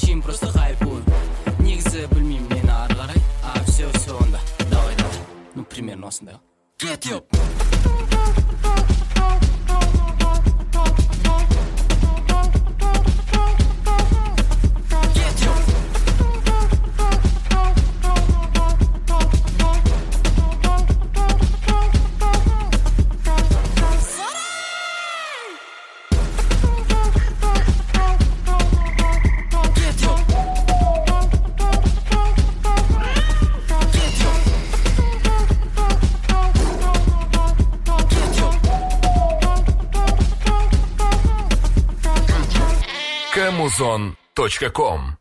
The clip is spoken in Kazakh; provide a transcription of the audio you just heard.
кейін просто хайпую. Негізі білмеймін мені ары қарай. Все онда, давай. Ну, примерно осындай. Get up! Camuzon.com